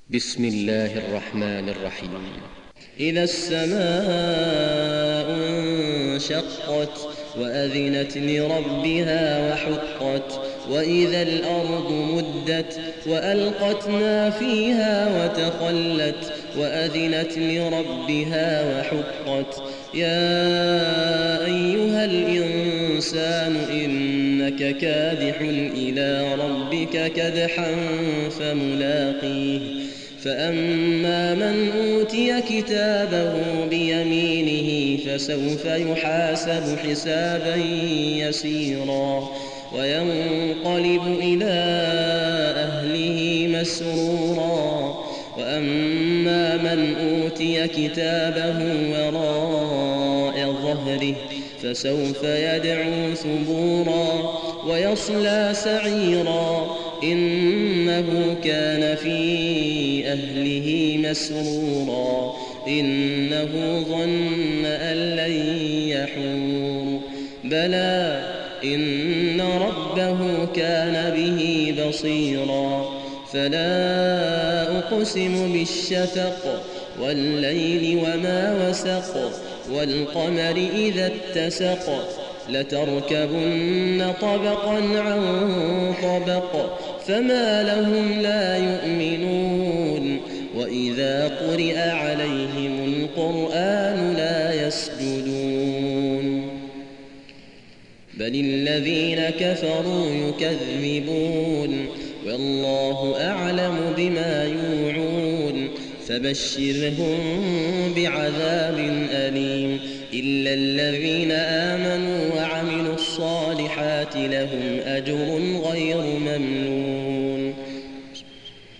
بسم الله الرحمن الرحيم. إذا السماء انشقت وأذنت لربها وحقت وإذا الأرض مدت وألقت ما فيها وتخلت وأذنت لربها وحقت يا أيها الإنسان إنك كادح إلى ربك كدحا فملاقيه فأما من أوتي كتابه بيمينه فسوف يحاسب حسابا يسيرا وينقلب إلى أهله مسرورا وأما من أوتي كتابه وراء ظهره فسوف يدعو ثبورا ويصلى سعيرا إنه كان في أهله مسرورا إنه ظن أن لن يحور بلى إن ربه كان به بصيرا فلا أقسم بالشفق والليل وما وسق والقمر إذا اتسق لتركبن طبقا عن طبق فما لهم لا يؤمنون وإذا قرئ عليهم القرآن لا يسجدون بل الذين كفروا يكذبون والله أعلم بما يوعون فبشرهم بعذاب أليم إلا الذين آمنوا وعملوا الصالحات لهم أجر غير ممنون